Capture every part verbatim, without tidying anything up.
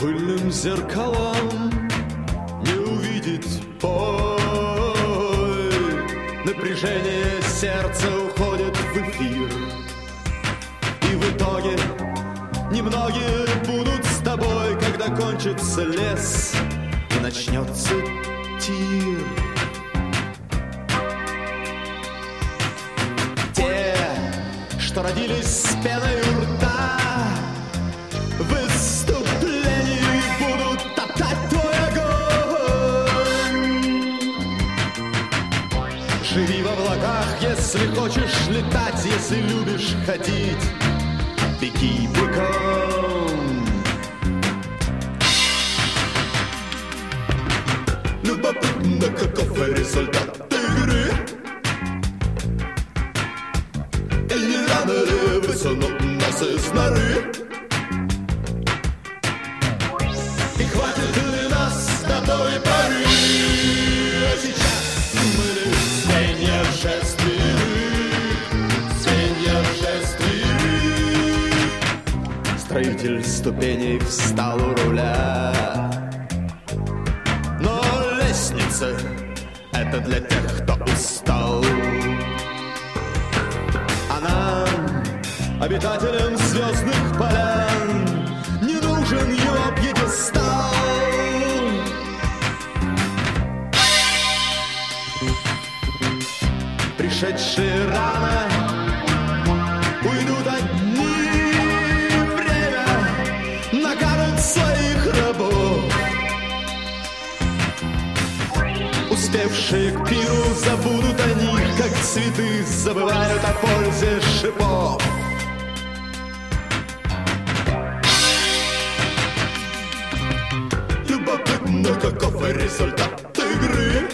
пыльным зеркалам не увидеть бой. Напряжение сердца уходит в эфир, и в итоге немногие будут с тобой, когда кончится лес и начнется тир. Те, что родились с пеной у рта, в выступлении будут топтать твой огонь. Живи в облаках, если хочешь летать, если любишь ходить, беги бегом. Любопытно, каков результат игры, и не рано ли высунут нас из норы? И хватит ли нас до той поры? А сейчас мы лишь звенья в шествии, звенья в шествии. Строитель ступеней встал у руля, но лестница — это для тех, кто устал. А нам, обитателям звездных полян, не нужен его пьедестал. Пришедшие рано уйдут одни, время накажет своих рабов. Успевшие к пиру забудут о них, как цветы забывают о пользе шипов. Любопытно, каков результат игры,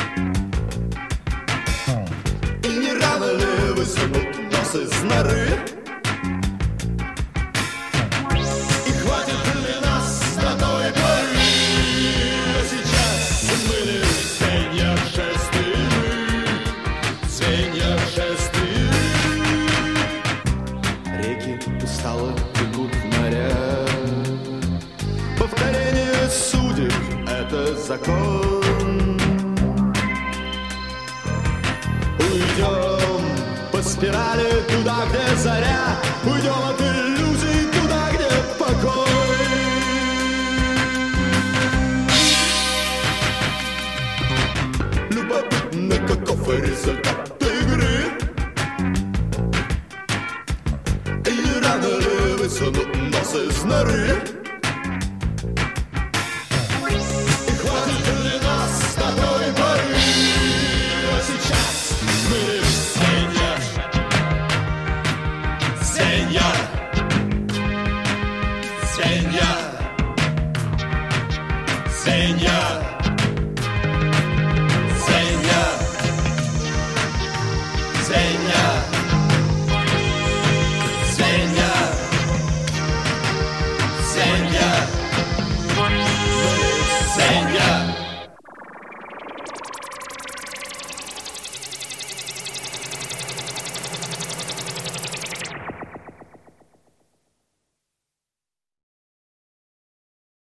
и не рано ли высунут нос из норы? И хватит ли нас до той поры? А сейчас мы лишь звенья в шествии, звенья в шествии. Реки устало текут в моря, повторение судеб — это закон. Уйдем по спирали туда, где заря, уйдем от иллюзий туда, где покой. Любопытно, каков результат игры, и не рано ли высунут нос из норы? И хватит ли нас до той поры? А сейчас мы лишь звенья, звенья, звенья, звенья.